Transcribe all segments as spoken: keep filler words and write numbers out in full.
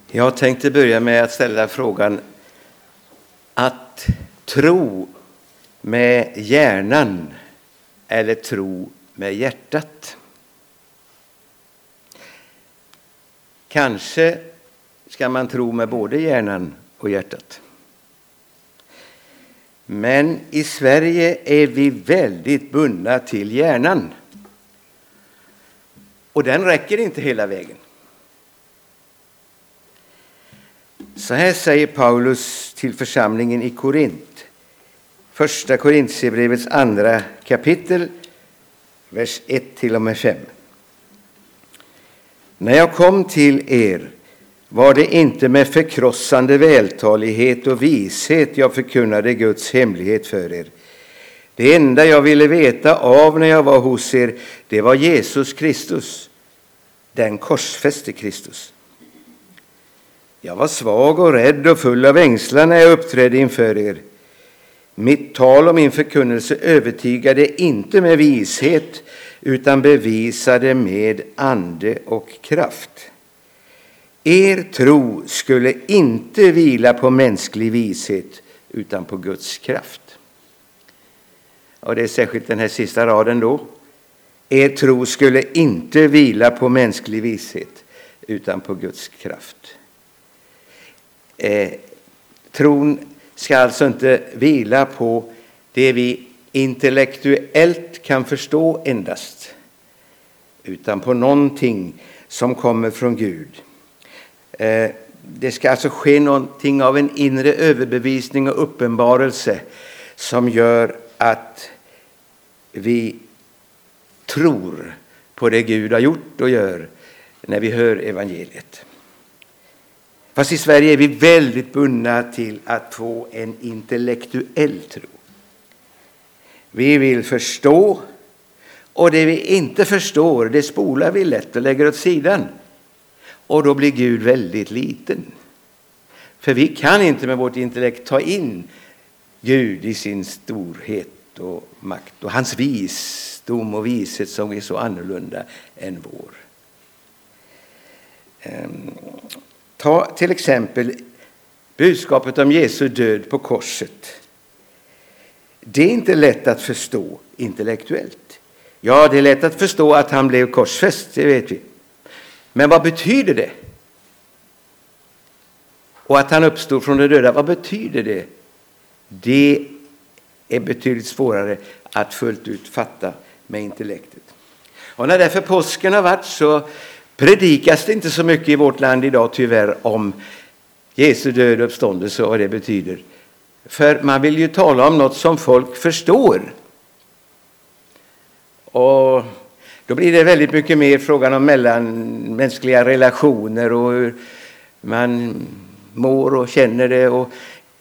Jag tänkte börja med att ställa frågan att tro med hjärnan eller tro med hjärtat. Kanske ska man tro med både hjärnan och hjärtat. Men i Sverige är vi väldigt bundna till hjärnan. Och den räcker inte hela vägen. Så här säger Paulus till församlingen i Korint. Första Korintierbrevets andra kapitel, vers ett till och med fem. När jag kom till er var det inte med förkrossande vältalighet och vishet jag förkunnade Guds hemlighet för er. Det enda jag ville veta av när jag var hos er, det var Jesus Kristus, den korsfäste Kristus. Jag var svag och rädd och full av ängslan när jag uppträdde inför er. Mitt tal och min förkunnelse övertygade inte med vishet utan bevisade med ande och kraft. Er tro skulle inte vila på mänsklig vishet utan på Guds kraft. Och det är särskilt den här sista raden då. Er tro skulle inte vila på mänsklig vishet utan på Guds kraft. Eh, tron ska alltså inte vila på det vi intellektuellt kan förstå endast, utan på någonting som kommer från Gud. Eh, det ska alltså ske någonting av en inre överbevisning och uppenbarelse som gör att vi tror på det Gud har gjort och gör när vi hör evangeliet. Fast i Sverige är vi väldigt bundna till att få en intellektuell tro. Vi vill förstå, och det vi inte förstår, det spolar vi lätt och lägger åt sidan. Och då blir Gud väldigt liten. För vi kan inte med vårt intellekt ta in Gud i sin storhet och makt och hans visdom och vishet som är så annorlunda än vår. Um, Ta till exempel budskapet om Jesu död på korset. Det är inte lätt att förstå intellektuellt. Ja, det är lätt att förstå att han blev korsfäst, det vet vi. Men vad betyder det? Och att han uppstod från de döda, vad betyder det? Det är betydligt svårare att fullt ut fatta med intellektet. Och när därför påsken har varit så predikas det inte så mycket i vårt land idag tyvärr om Jesu död och uppståndelse och vad det betyder. För man vill ju tala om något som folk förstår. Och då blir det väldigt mycket mer frågan om mellanmänskliga relationer och hur man mår och känner det. Och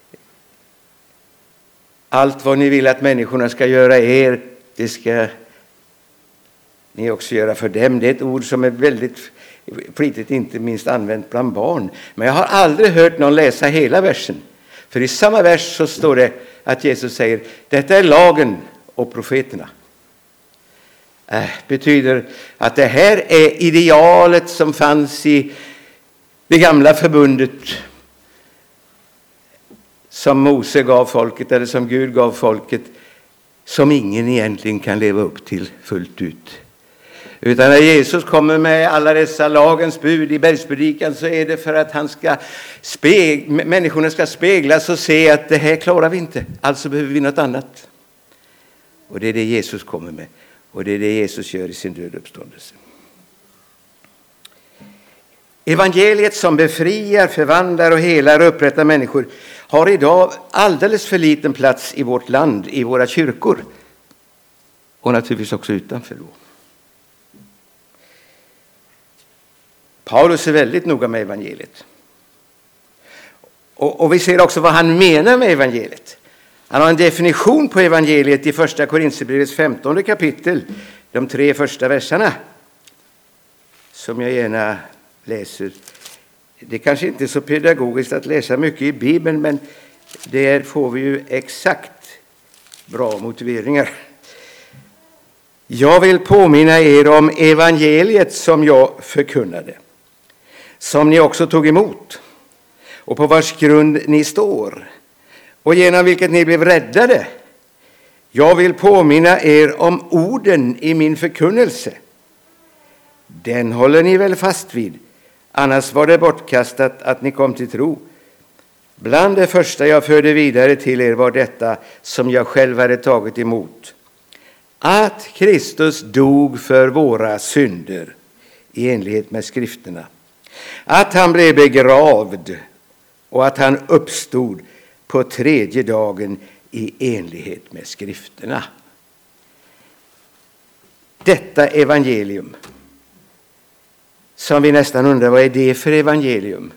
allt vad ni vill att människorna ska göra er, det ska ni också göra för dem. Det är ett ord som är väldigt flitigt, inte minst använt bland barn. Men jag har aldrig hört någon läsa hela versen. För i samma vers så står det att Jesus säger, detta är lagen och profeterna. Äh, betyder att det här är idealet som fanns i det gamla förbundet som Mose gav folket eller som Gud gav folket, som ingen egentligen kan leva upp till fullt ut. Utan när Jesus kommer med alla dessa lagens bud i bergspredikan så är det för att han ska speg- människorna ska speglas och se att det här klarar vi inte. Alltså behöver vi något annat. Och det är det Jesus kommer med. Och det är det Jesus gör i sin död uppståndelse. Evangeliet som befriar, förvandlar och helar och upprättar människor har idag alldeles för liten plats i vårt land, i våra kyrkor. Och naturligtvis också utanför då. Paulus är väldigt noga med evangeliet. Och, och vi ser också vad han menar med evangeliet. Han har en definition på evangeliet i första Korintierbrevets femtonde kapitel, de tre första verserna, som jag gärna läser. Det kanske inte är så pedagogiskt att läsa mycket i Bibeln, men där får vi ju exakt bra motiveringar. Jag vill påminna er om evangeliet som jag förkunnade, som ni också tog emot och på vars grund ni står och genom vilket ni blev räddade. Jag vill påminna er om orden i min förkunnelse. Den håller ni väl fast vid, annars var det bortkastat att ni kom till tro. Bland det första jag förde vidare till er var detta som jag själv hade tagit emot. Att Kristus dog för våra synder i enlighet med skrifterna. Att han blev begravd och att han uppstod på tredje dagen i enlighet med skrifterna. Detta evangelium, som vi nästan undrar vad är det för evangelium?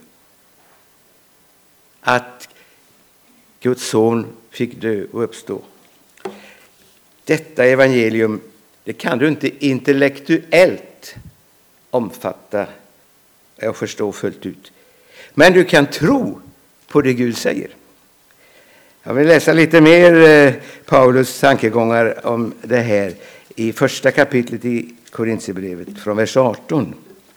Att Guds son fick dö och uppstå. Detta evangelium, det kan du inte intellektuellt omfatta och förstå fullt ut. Men du kan tro på det Gud säger. Jag vill läsa lite mer eh, Paulus tankegångar om det här i första kapitlet i Korintierbrevet från vers arton.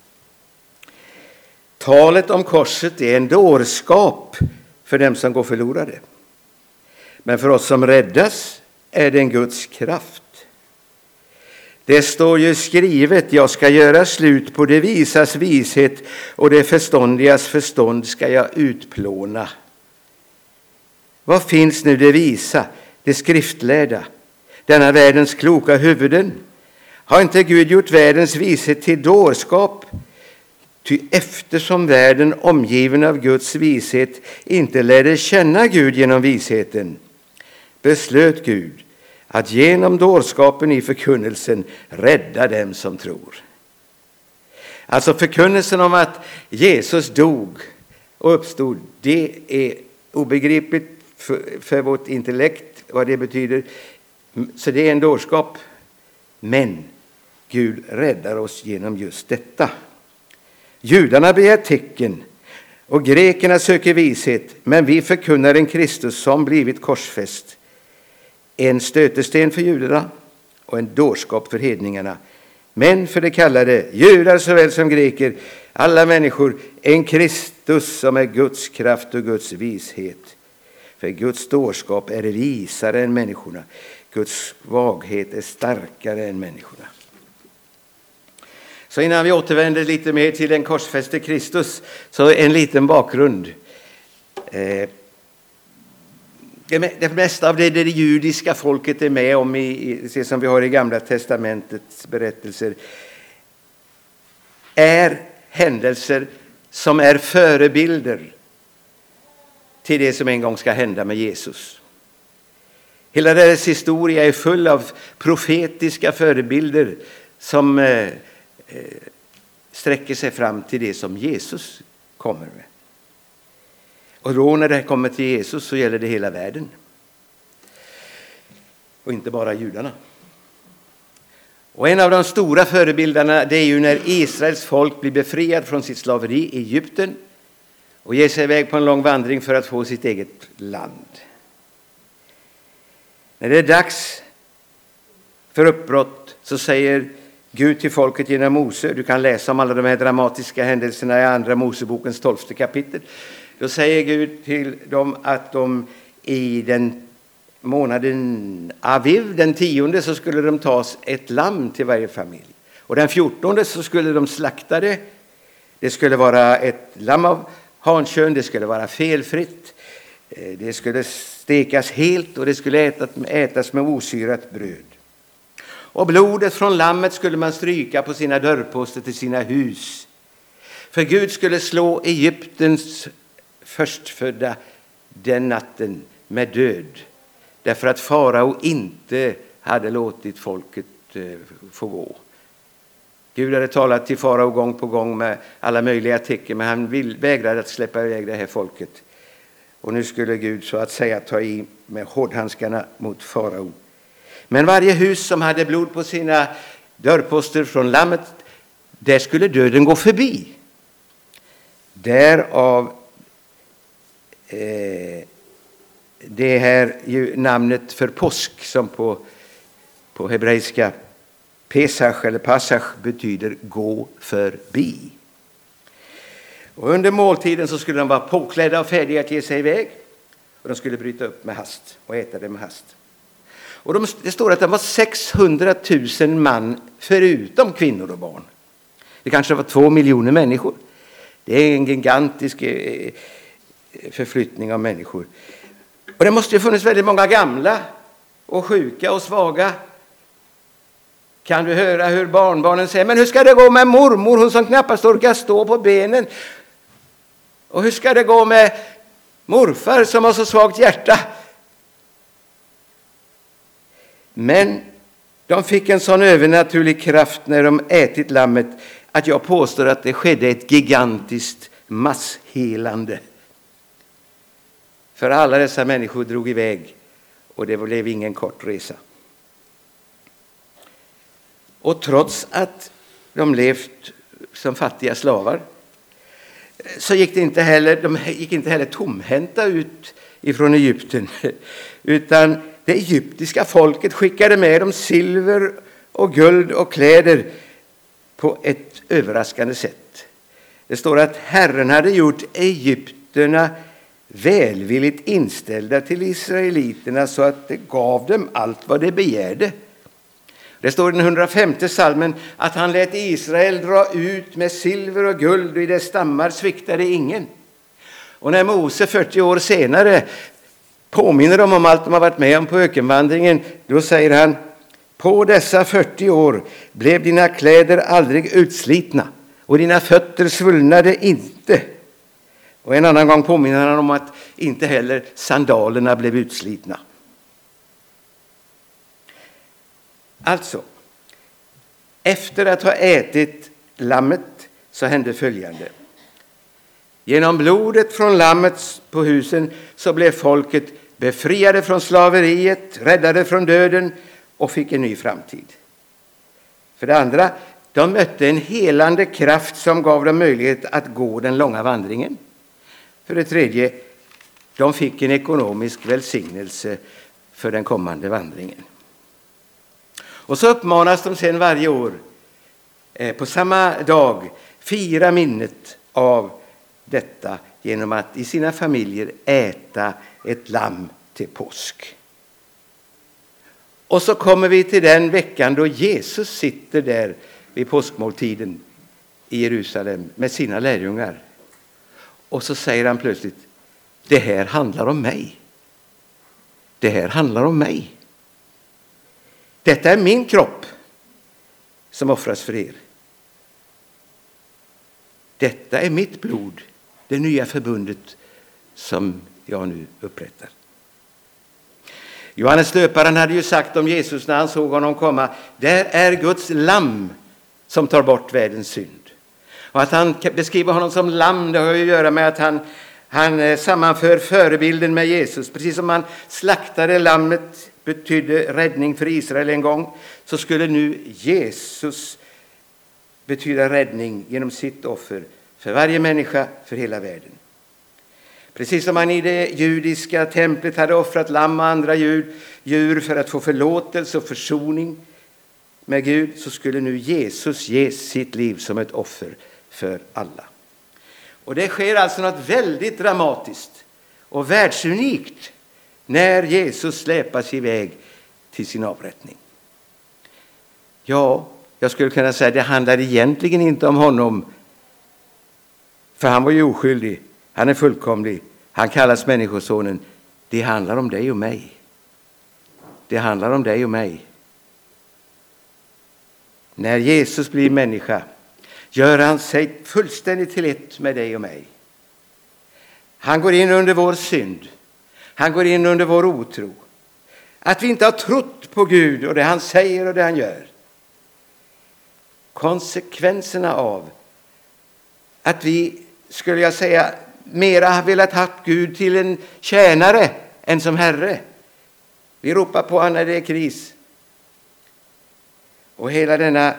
Talet om korset är en dårskap för dem som går förlorade. Men för oss som räddas är det en Guds kraft. Det står ju skrivet, jag ska göra slut på det visas vishet och det förståndigas förstånd ska jag utplåna. Vad finns nu det visa, det skriftlärda, denna världens kloka huvuden? Har inte Gud gjort världens vishet till dårskap? Ty eftersom världen omgiven av Guds vishet inte lärde känna Gud genom visheten, beslöt Gud att genom dårskapen i förkunnelsen rädda dem som tror. Alltså förkunnelsen om att Jesus dog och uppstod, det är obegripligt för, för vårt intellekt vad det betyder. Så det är en dårskap. Men Gud räddar oss genom just detta. Judarna begär tecken och grekerna söker vishet, men vi förkunnar en Kristus som blivit korsfäst. En stötesten för judarna och en dårskap för hedningarna. Men för det kallade, judar såväl som greker, alla människor, en Kristus som är Guds kraft och Guds vishet. För Guds dårskap är visare än människorna. Guds svaghet är starkare än människorna. Så innan vi återvänder lite mer till den korsfäste Kristus, så en liten bakgrund. Eh, Det mesta av det, det judiska folket är med om, i, i, som vi har i Gamla testamentets berättelser, är händelser som är förebilder till det som en gång ska hända med Jesus. Hela deras historia är full av profetiska förebilder som eh, eh, sträcker sig fram till det som Jesus kommer med. Och då när det kommer till Jesus så gäller det hela världen. Och inte bara judarna. Och en av de stora förebilderna, det är ju när Israels folk blir befriad från sitt slaveri i Egypten och ger sig iväg på en lång vandring för att få sitt eget land. När det är dags för uppbrott så säger Gud till folket genom Mose, du kan läsa om alla de här dramatiska händelserna i andra Mosebokens tolfte kapitel. Då säger Gud till dem att de i den månaden Aviv, den tionde, så skulle de ta ett lamm till varje familj. Och den fjortonde så skulle de slakta det. Det skulle vara ett lamm av hankön, det skulle vara felfritt. Det skulle stekas helt och det skulle ätas, ätas med osyrat bröd. Och blodet från lammet skulle man stryka på sina dörrposter till sina hus. För Gud skulle slå Egyptens förstfödda den natten med död. Därför att farao inte hade låtit folket få gå. Gud hade talat till farao gång på gång med alla möjliga tecken, men han vill, vägrade att släppa iväg det här folket. Och nu skulle Gud så att säga ta i med hårdhandskarna mot farao. Men varje hus som hade blod på sina dörrposter från lammet, där skulle döden gå förbi. Därav eh, det här ju namnet för påsk som på, på hebreiska Pesach eller Passach betyder gå förbi. Och under måltiden så skulle de vara påklädda och färdiga att ge sig iväg. Och de skulle bryta upp med hast och äta det med hast. Och de, det står att det var sexhundratusen man förutom kvinnor och barn. Det kanske var två miljoner människor. Det är en gigantisk eh, förflyttning av människor. Och det måste ju funnits väldigt många gamla och sjuka och svaga. Kan du höra hur barnbarnen säger, men hur ska det gå med mormor, hon som knappast orkar stå på benen? Och hur ska det gå med morfar som har så svagt hjärta? Men de fick en sån övernaturlig kraft när de ätit lammet att jag påstår att det skedde ett gigantiskt masshelande. För alla dessa människor drog iväg och det blev ingen kort resa. Och trots att de levt som fattiga slavar så gick det inte heller, de gick inte heller tomhänta ut ifrån Egypten, utan det egyptiska folket skickade med dem silver och guld och kläder på ett överraskande sätt. Det står att Herren hade gjort egypterna välvilligt inställda till israeliterna så att det gav dem allt vad de begärde. Det står i den hundrafemte salmen att han lät Israel dra ut med silver och guld och i dess stammar sviktade ingen. Och när Mose fyrtio år senare påminner dem om allt de har varit med om på ökenvandringen, då säger han: på dessa fyrtio år blev dina kläder aldrig utslitna och dina fötter svullnade inte. Och en annan gång påminner han om att inte heller sandalerna blev utslitna. Alltså, efter att ha ätit lammet så hände följande. Genom blodet från lammet på husen så blev folket befriade från slaveriet, räddade från döden och fick en ny framtid. För det andra, de mötte en helande kraft som gav dem möjlighet att gå den långa vandringen. För det tredje, de fick en ekonomisk välsignelse för den kommande vandringen. Och så uppmanas de sedan varje år eh, på samma dag fira minnet av detta genom att i sina familjer äta ett lamm till påsk. Och så kommer vi till den veckan då Jesus sitter där vid påskmåltiden i Jerusalem med sina lärjungar. Och så säger han plötsligt: det här handlar om mig. Det här handlar om mig. Detta är min kropp som offras för er. Detta är mitt blod, det nya förbundet som jag nu upprättar. Johannes döparen hade ju sagt om Jesus när han såg honom komma: där är Guds lamm som tar bort världens synd. Och att han beskriver honom som lamm, det har ju att göra med att han, han sammanför förebilden med Jesus. Precis som man slaktade lammet betydde räddning för Israel en gång, så skulle nu Jesus betyda räddning genom sitt offer för varje människa, för hela världen. Precis som man i det judiska templet hade offrat lamm och andra djur, djur för att få förlåtelse och försoning med Gud, så skulle nu Jesus ge sitt liv som ett offer för alla. Och det sker alltså något väldigt dramatiskt och världsunikt när Jesus släpas iväg till sin avrättning. Ja, jag skulle kunna säga att det handlar egentligen inte om honom, för han var ju oskyldig, han är fullkomlig, han kallas människosonen. Det handlar om dig och mig. Det handlar om dig och mig. När Jesus blir människa gör han sig fullständigt till ett med dig och mig. Han går in under vår synd. Han går in under vår otro. Att vi inte har trott på Gud och det han säger och det han gör. Konsekvenserna av att vi, skulle jag säga, mera har velat ha Gud till en tjänare än som Herre. Vi ropar på honom när det är kris. Och hela denna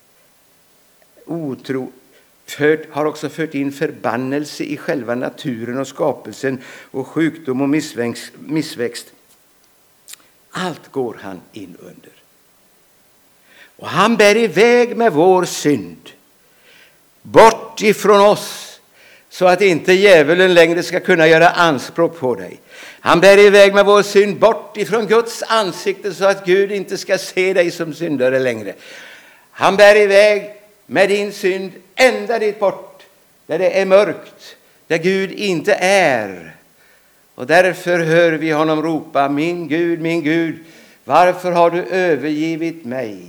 otro fört, har också fört in förbannelse i själva naturen och skapelsen och sjukdom och missväxt. missväxt. Allt går han in under. Och han bär iväg med vår synd bort ifrån oss, så att inte djävulen längre ska kunna göra anspråk på dig. Han bär iväg med vår synd bort ifrån Guds ansikte så att Gud inte ska se dig som syndare längre. Han bär iväg med din synd ända dit bort där det är mörkt, där Gud inte är. Och därför hör vi honom ropa: min Gud, min Gud, varför har du övergivit mig?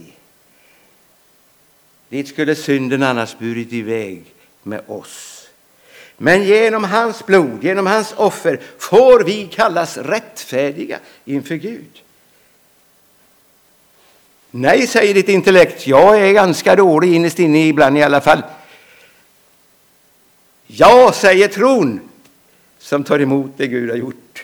Dit skulle synden annars burit iväg med oss. Men genom hans blod, genom hans offer, får vi kallas rättfärdiga inför Gud. Nej, säger ditt intellekt. Jag är ganska dålig innerst inne ibland i alla fall. Ja, säger tron som tar emot det Gud har gjort.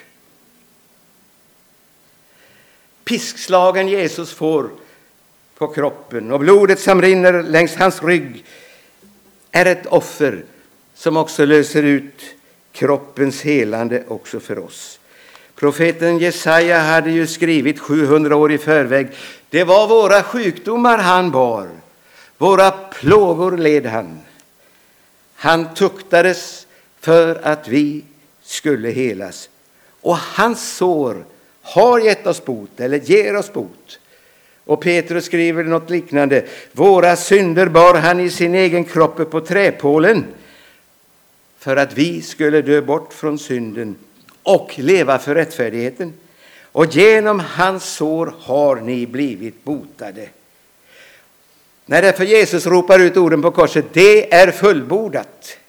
Piskslagen Jesus får på kroppen och blodet som rinner längs hans rygg är ett offer som också löser ut kroppens helande också för oss. Profeten Jesaja hade ju skrivit sjuhundra år i förväg: det var våra sjukdomar han bar, våra plågor led han. Han tuktades för att vi skulle helas. Och hans sår har gett oss bot, eller ger oss bot. Och Petrus skriver något liknande: våra synder bar han i sin egen kropp på träpålen, för att vi skulle dö bort från synden och leva för rättfärdigheten. Och genom hans sår har ni blivit botade. När därför Jesus ropar ut orden på korset: det är fullbordat,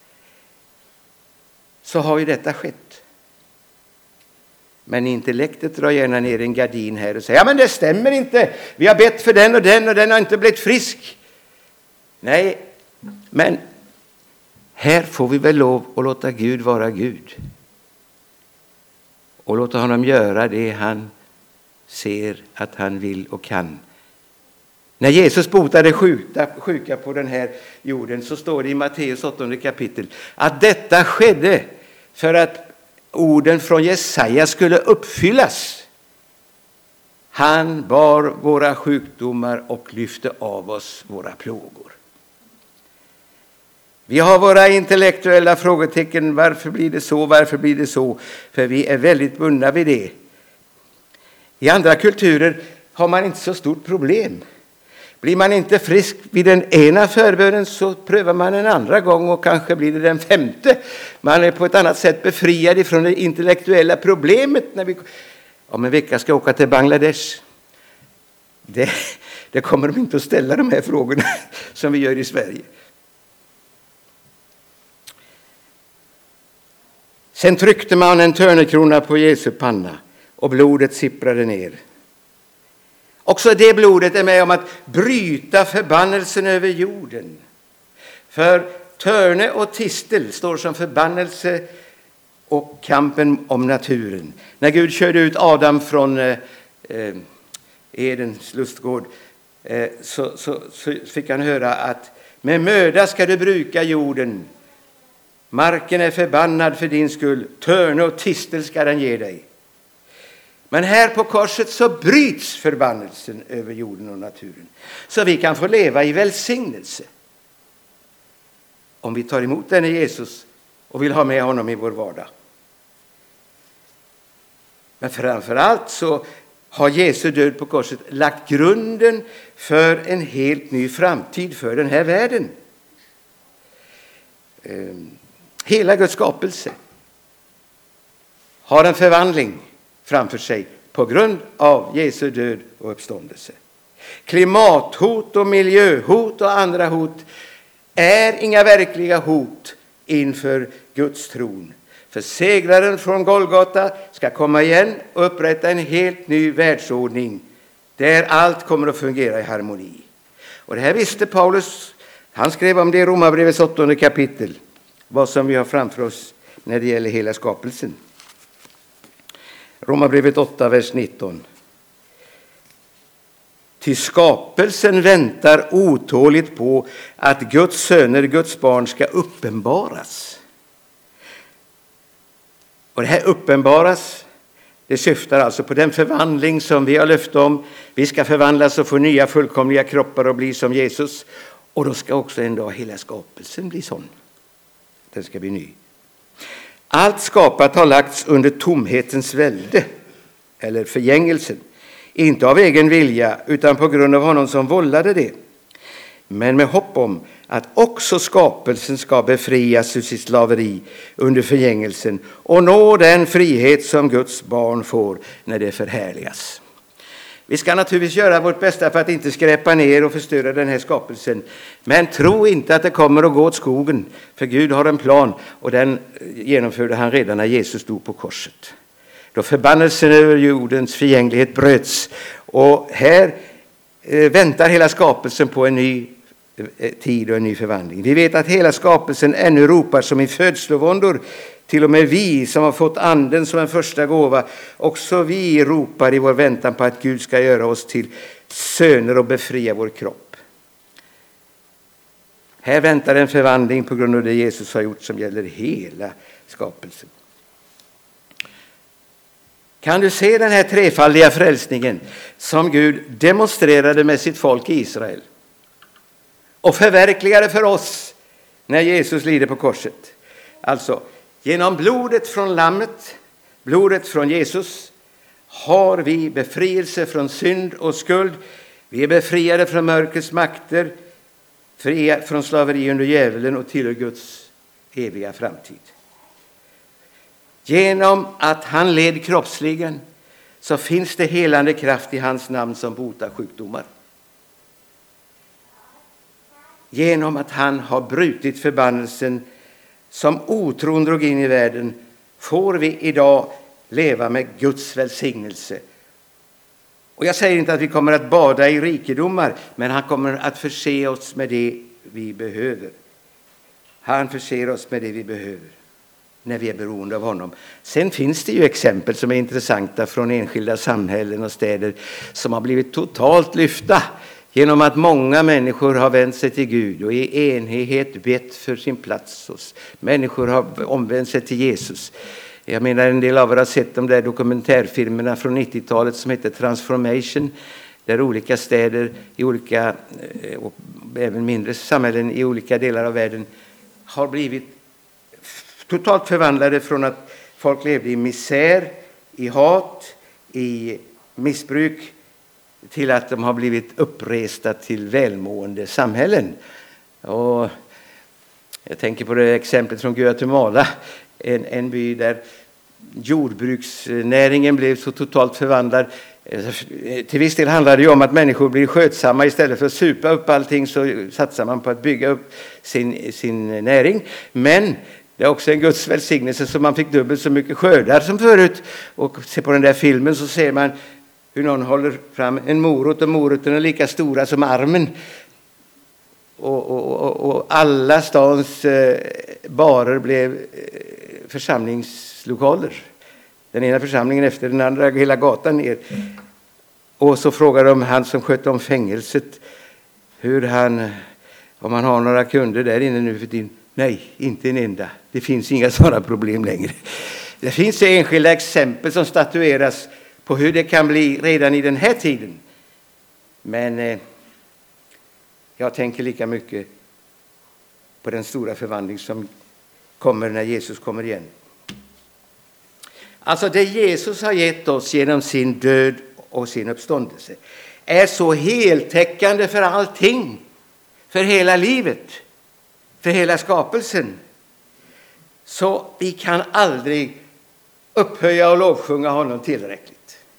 så har ju detta skett. Men intellektet drar gärna ner en gardin här och säger: ja, men det stämmer inte. Vi har bett för den och den och den har inte blivit frisk. Nej, men här får vi väl lov att låta Gud vara Gud. Och låta honom göra det han ser att han vill och kan. När Jesus botade sjuka, sjuka på den här jorden, så står det i Matteus åttonde kapitel att detta skedde för att orden från Jesaja skulle uppfyllas. Han bar våra sjukdomar och lyfte av oss våra plågor. Vi har våra intellektuella frågetecken. Varför blir det så? Varför blir det så? För vi är väldigt bundna vid det. I andra kulturer har man inte så stort problem. Blir man inte frisk vid den ena förbönen, så prövar man en andra gång och kanske blir det den femte. Man är på ett annat sätt befriad ifrån det intellektuella problemet. När vi om en vecka ska åka till Bangladesh. Det, det kommer de inte att ställa de här frågorna som vi gör i Sverige. Sen tryckte man en törnekrona på Jesu panna och blodet sipprade ner. Också det blodet är med om att bryta förbannelsen över jorden. För törne och tistel står som förbannelse och kampen om naturen. När Gud körde ut Adam från eh, Edens lustgård eh, så, så, så fick han höra att med möda ska du bruka jorden. Marken är förbannad för din skull. Törne och tistel ska den ge dig. Men här på korset så bryts förbannelsen över jorden och naturen. Så vi kan få leva i välsignelse. Om vi tar emot denne Jesus och vill ha med honom i vår vardag. Men framför allt så har Jesu död på korset lagt grunden för en helt ny framtid för den här världen. Hela Guds skapelse har en förvandling framför sig på grund av Jesu död och uppståndelse. Klimathot och miljöhot och andra hot är inga verkliga hot inför Guds tron. För segraren från Golgata ska komma igen och upprätta en helt ny världsordning där allt kommer att fungera i harmoni. Och det här visste Paulus. Han skrev om det i Romarbrevets åttonde kapitel. Vad som vi har framför oss när det gäller hela skapelsen. Romarbrevet åtta, vers nitton. Ty skapelsen väntar otåligt på att Guds söner, Guds barn, ska uppenbaras. Och det här uppenbaras, det syftar alltså på den förvandling som vi har löfte om. Vi ska förvandlas och få nya fullkomliga kroppar och bli som Jesus. Och då ska också en dag hela skapelsen bli sån. Den ska bli ny. Allt skapat har lagts under tomhetens välde, eller förgängelsen. Inte av egen vilja, utan på grund av honom som vållade det. Men med hopp om att också skapelsen ska befrias ur sitt slaveri under förgängelsen och nå den frihet som Guds barn får när det förhärligas. Vi ska naturligtvis göra vårt bästa för att inte skräpa ner och förstöra den här skapelsen. Men tro inte att det kommer att gå åt skogen, för Gud har en plan och den genomförde han redan när Jesus stod på korset. Då förbannelsen över jordens förgänglighet bröts, och här väntar hela skapelsen på en ny tid och en ny förvandling. Vi vet att hela skapelsen ännu ropar som i födslovåndor. Till och med vi som har fått anden som en första gåva, också vi ropar i vår väntan på att Gud ska göra oss till söner och befria vår kropp. Här väntar en förvandling på grund av det Jesus har gjort som gäller hela skapelsen. Kan du se den här trefaldiga frälsningen som Gud demonstrerade med sitt folk i Israel och förverkligade för oss när Jesus lider på korset? Alltså, genom blodet från lammet, blodet från Jesus, har vi befrielse från synd och skuld. Vi är befriade från mörkrets makter, fria från slaveri under djävulen och tillhör Guds eviga framtid. Genom att han led kroppsligen så finns det helande kraft i hans namn som botar sjukdomar. Genom att han har brutit förbannelsen som otron drog in i världen får vi idag leva med Guds välsignelse. Och jag säger inte att vi kommer att bada i rikedomar, men han kommer att förse oss med det vi behöver. Han förser oss med det vi behöver när vi är beroende av honom. Sen finns det ju exempel som är intressanta från enskilda samhällen och städer som har blivit totalt lyfta genom att många människor har vänt sig till Gud och i enhet bett för sin plats hos. Människor har omvänt sig till Jesus. Jag menar, en del av er har sett de där dokumentärfilmerna från nittiotalet som heter Transformation, där olika städer i olika, och även mindre samhällen i olika delar av världen har blivit totalt förvandlade från att folk levde i misär, i hat, i missbruk, till att de har blivit uppresta till välmående samhällen. Och jag tänker på det exemplet från Guatemala, en, en by där jordbruksnäringen blev så totalt förvandlad. Till viss del handlar det ju om att människor blir skötsamma. Istället för att supa upp allting så satsar man på att bygga upp sin, sin näring. Men det är också en Guds välsignelse så man fick dubbelt så mycket skördar som förut. Och se på den där filmen så ser man hur någon håller fram en morot, och moroten är lika stora som armen. Och, och, och, och alla stans eh, barer blev eh, församlingslokaler. Den ena församlingen efter den andra, hela gatan ner. Och så frågar de han som skötte om fängelset hur han, om han har några kunder där inne nu för tiden. Nej, inte en enda. Det finns inga sådana problem längre. Det finns enskilda exempel som statueras på hur det kan bli redan i den här tiden. Men eh, jag tänker lika mycket på den stora förvandling som kommer när Jesus kommer igen. Alltså det Jesus har gett oss genom sin död och sin uppståndelse är så heltäckande för allting. För hela livet. För hela skapelsen. Så vi kan aldrig upphöja och lovsjunga honom tillräckligt.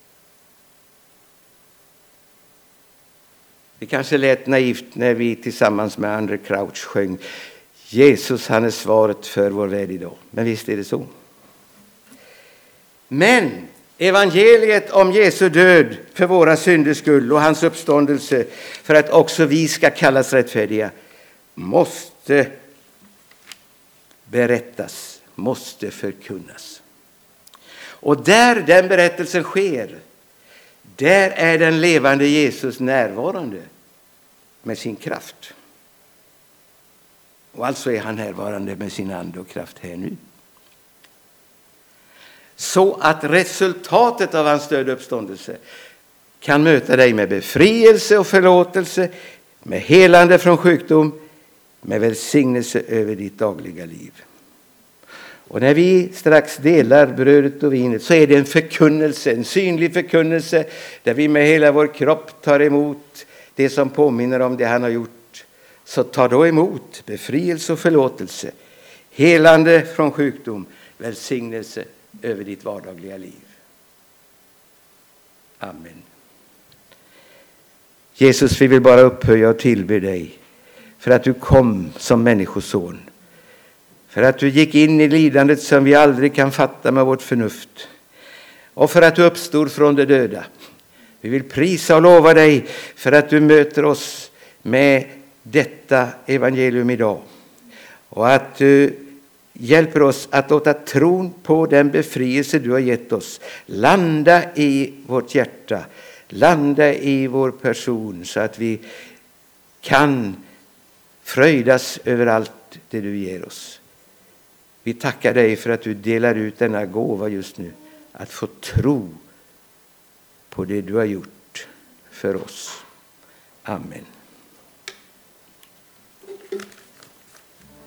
Det kanske lät naivt när vi tillsammans med André Crouch sjöng Jesus, han är svaret för vår värld idag. Men visst är det så. Men evangeliet om Jesu död för våra synders skull och hans uppståndelse för att också vi ska kallas rättfärdiga måste berättas, måste förkunnas. Och där den berättelsen sker, där är den levande Jesus närvarande med sin kraft. Och alltså är han närvarande med sin ande och kraft här nu. Så att resultatet av hans död och uppståndelse kan möta dig med befrielse och förlåtelse, med helande från sjukdom, med välsignelse över ditt dagliga liv. Och när vi strax delar brödet och vinet så är det en förkunnelse, en synlig förkunnelse där vi med hela vår kropp tar emot det som påminner om det han har gjort. Så ta då emot befrielse och förlåtelse, helande från sjukdom, välsignelse över ditt vardagliga liv. Amen. Jesus, vi vill bara upphöja och tillbe dig för att du kom som människoson. För att du gick in i lidandet som vi aldrig kan fatta med vårt förnuft. Och för att du uppstod från de döda. Vi vill prisa och lova dig för att du möter oss med detta evangelium idag. Och att du hjälper oss att låta tron på den befrielse du har gett oss landa i vårt hjärta. Landa i vår person så att vi kan fröjdas över allt det du ger oss. Vi tackar dig för att du delar ut denna gåva just nu. Att få tro på det du har gjort för oss. Amen.